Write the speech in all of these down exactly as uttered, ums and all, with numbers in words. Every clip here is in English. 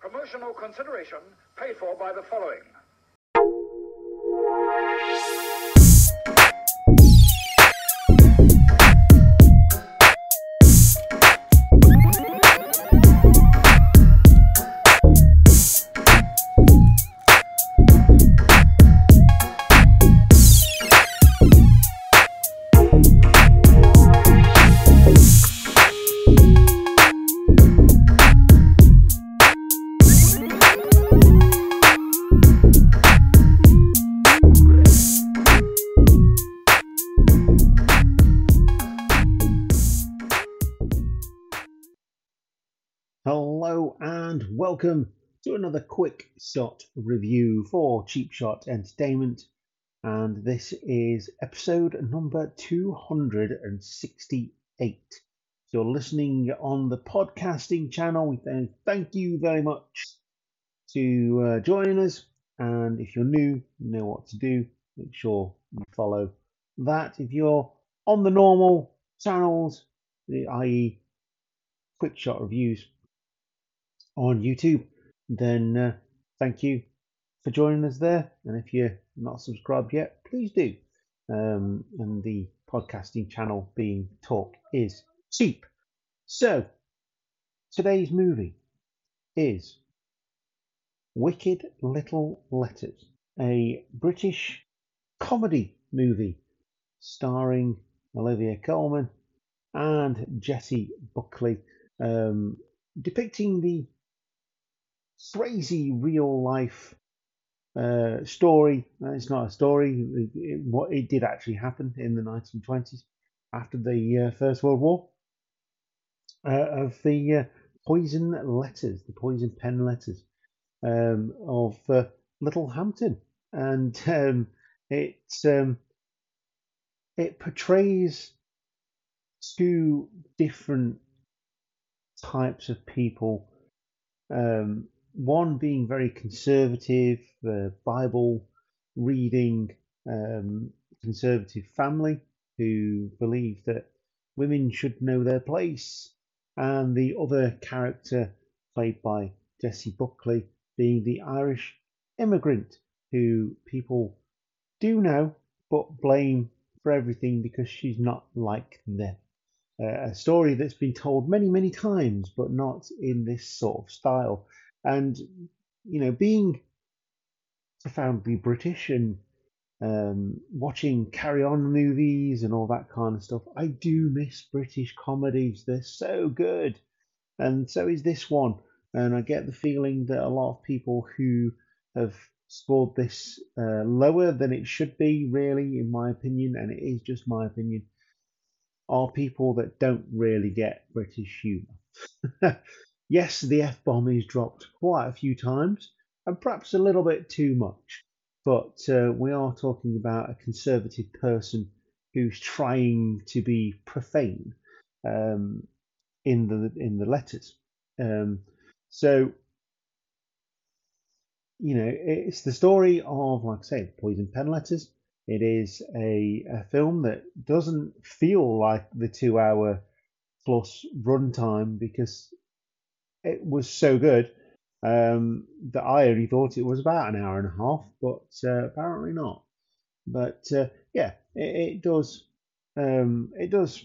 Promotional consideration paid for by the following. Hello and welcome to another quick shot review for Cheap Shot Entertainment, and this is episode number two hundred sixty-eight. If you're listening on the podcasting channel, then thank you very much to uh, join us, and if you're new, you know what to do. Make sure you follow that. If you're on the normal channels, that is quick shot reviews on YouTube, then uh, thank you for joining us there. And if you're not subscribed yet, please do. Um, and the podcasting channel being Talk is Cheap. So today's movie is Wicked Little Letters, a British comedy movie starring Olivia Colman and Jessie Buckley, um, depicting the crazy real life uh, story. It's not a story. It, it, what it did actually happen in the nineteen twenties after the uh, First World War, uh, of the uh, poison letters, the poison pen letters um, of uh, Littlehampton, and um, it um, it portrays two different types of people. Um, one being very conservative, uh, Bible reading, um, conservative family who believe that women should know their place, and the other character played by Jessie Buckley being the Irish immigrant who people do know but blame for everything because she's not like them. Uh, a story that's been told many, many times, but not in this sort of style. And, you know, being profoundly British and um, watching Carry On movies and all that kind of stuff, I do miss British comedies. They're so good. And so is this one. And I get the feeling that a lot of people who have scored this uh, lower than it should be, really, in my opinion, and it is just my opinion, are people that don't really get British humour. Yes, the F-bomb is dropped quite a few times, and perhaps a little bit too much, but uh, we are talking about a conservative person who's trying to be profane um, in the in the letters. Um, so, you know, it's the story of, like I say, poison pen letters. It is a, a film that doesn't feel like the two hour plus runtime because it was so good um, that I only thought it was about an hour and a half, but uh, apparently not. But uh, yeah, it, it does. Um, it does.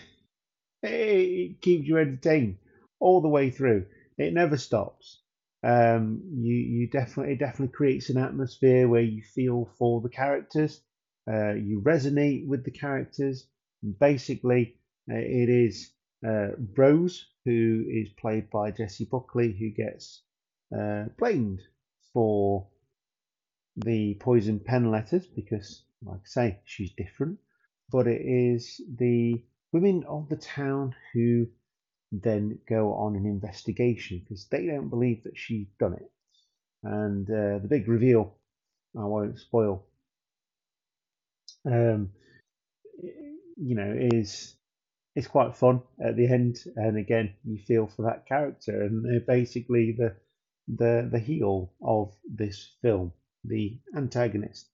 It keeps you entertained all the way through. It never stops. Um, you you definitely it definitely creates an atmosphere where you feel for the characters. Uh, you resonate with the characters. Basically, uh, it is uh, Rose, who is played by Jessie Buckley, who gets uh, blamed for the poison pen letters because, like I say, she's different. But it is the women of the town who then go on an investigation because they don't believe that she's done it. And uh, the big reveal, I won't spoil, um, you know, is it's quite fun at the end. And again, you feel for that character, and they're basically the the the heel of this film, the antagonist.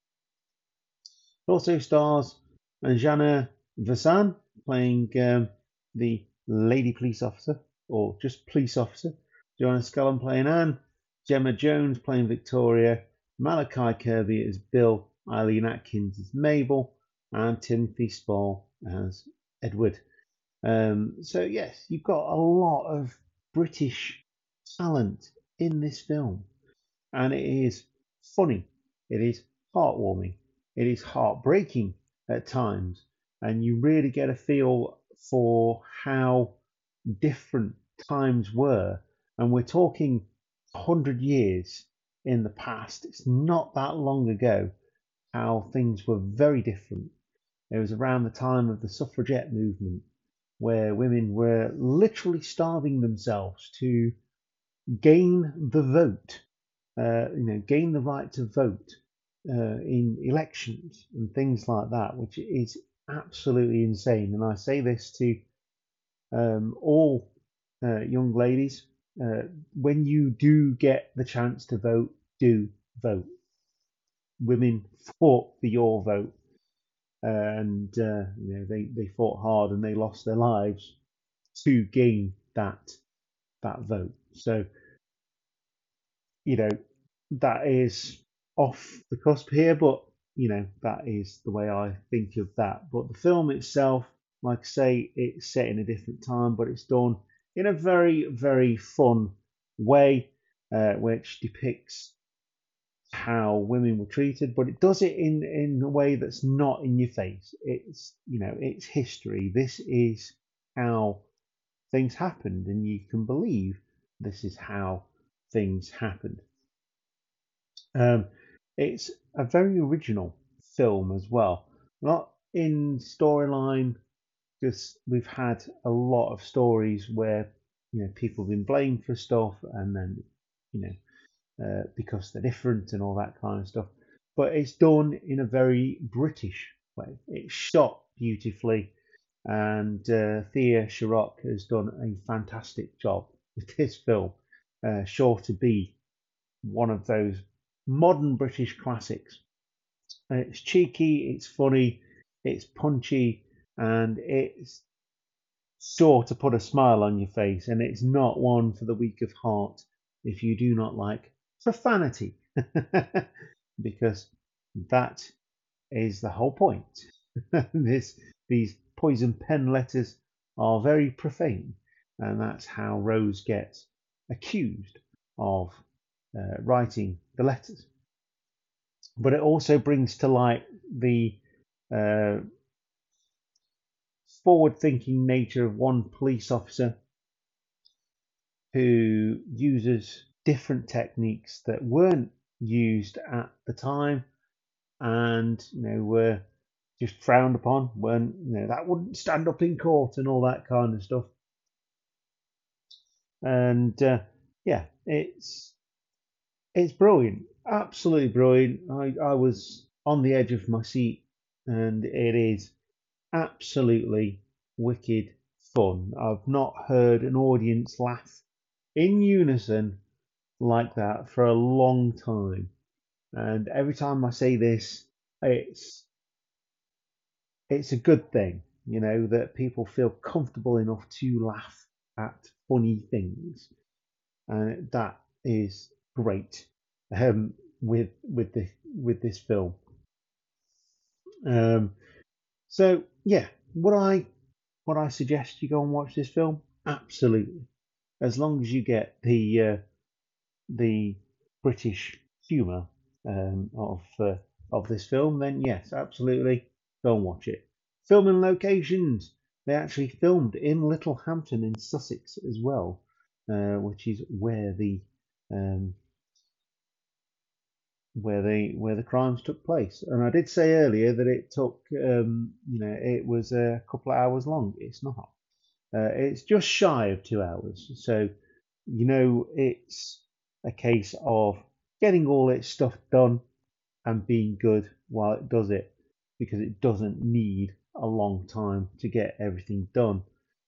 It also stars Anjana Vasan playing um, the lady police officer, or just police officer, Joanna Scullin playing Anne, Gemma Jones playing Victoria, Malachi Kirby as Bill, Eileen Atkins as Mabel, and Timothy Spall as Edward. Um, so yes, you've got a lot of British talent in this film, and it is funny, it is heartwarming, it is heartbreaking at times, and you really get a feel for how different times were. And we're talking one hundred years in the past. It's not that long ago how things were very different. It was around the time of the suffragette movement, where women were literally starving themselves to gain the vote, uh, you know, gain the right to vote uh, in elections and things like that, which is absolutely insane. And I say this to um, all uh, young ladies: uh, when you do get the chance to vote, do vote. Women fought for your vote, and uh, you know they, they fought hard and they lost their lives to gain that that vote. So you know that is off the cusp here, but you know that is the way I think of that. But the film itself, like I say, it's set in a different time, but it's done in a very very fun way, uh, which depicts how women were treated, but it does it in in a way that's not in your face. It's you know it's history. This is how things happened, and you can believe this is how things happened. Um, it's a very original film as well. Not in storyline, because we've had a lot of stories where you know people have been blamed for stuff, and then you know uh, because they're different and all that kind of stuff. But it's done in a very British way. It's shot beautifully, and uh, Thea Sharrock has done a fantastic job with this film, uh, sure to be one of those modern British classics. Uh, It's cheeky, it's funny, it's punchy, and it's sure to put a smile on your face. And it's not one for the weak of heart if you do not like profanity, because that is the whole point. this these poison pen letters are very profane, and that's how Rose gets accused of uh, writing the letters. But it also brings to light the uh, forward-thinking nature of one police officer who uses different techniques that weren't used at the time, and you know were just frowned upon. When you know that wouldn't stand up in court and all that kind of stuff. And uh, yeah, it's it's brilliant, absolutely brilliant. I, I was on the edge of my seat, and it is absolutely wicked fun. I've not heard an audience laugh in unison like that for a long time. And every time I say this, it's it's a good thing, you know, that people feel comfortable enough to laugh at funny things, and that is great um, with with this with this film. Um, so yeah, would I would I suggest you go and watch this film? Absolutely, as long as you get the uh, the British humour um, of uh, of this film, then yes, absolutely, go and watch it. Filming locations. They actually filmed in Littlehampton in Sussex as well, uh, which is where the um, where the where the crimes took place. And I did say earlier that it took um, you know it was a couple of hours long. It's not. Uh, it's just shy of two hours. So you know it's a case of getting all its stuff done and being good while it does it, because it doesn't need a long time to get everything done.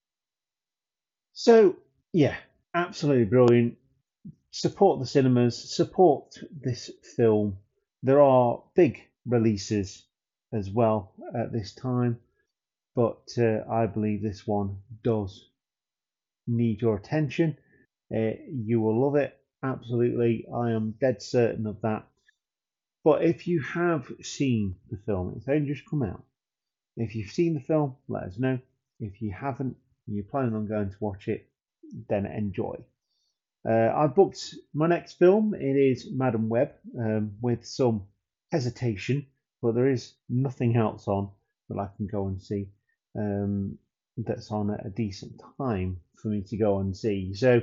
So yeah, absolutely brilliant. Support the cinemas, support this film. There are big releases as well at this time, but uh, I believe this one does need your attention. Uh, you will love it. Absolutely. I am dead certain of that. But if you have seen the film, it's only just come out. If you've seen the film, let us know. If you haven't, and you're planning on going to watch it, then enjoy. Uh, I've booked my next film. It is Madam Web, um, with some hesitation, but there is nothing else on that I can go and see um, that's on at a decent time for me to go and see. So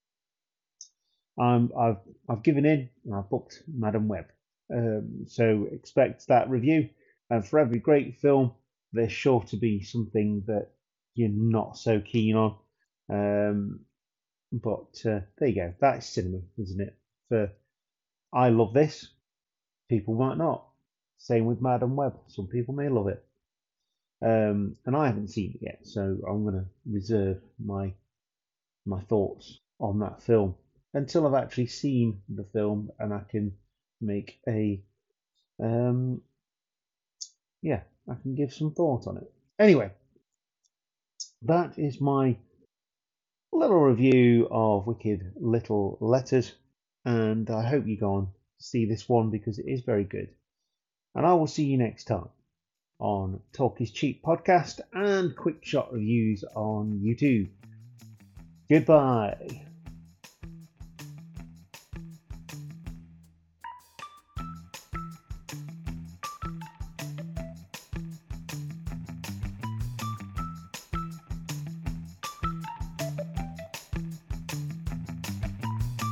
I'm, I've I've given in and I've booked Madam Web. Um, so expect that review. And for every great film, there's sure to be something that you're not so keen on. Um, but uh, there you go. That's cinema, isn't it? For I love this, people might not. Same with Madam Web. Some people may love it. Um, and I haven't seen it yet, so I'm going to reserve my my thoughts on that film until I've actually seen the film and I can make a um, yeah, I can give some thought on it. Anyway, that is my little review of Wicked Little Letters, and I hope you go on to see this one because it is very good. And I will see you next time on Talk is Cheap podcast and Quick Shot Reviews on YouTube. Goodbye.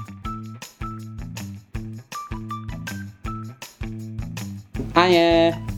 Hiya!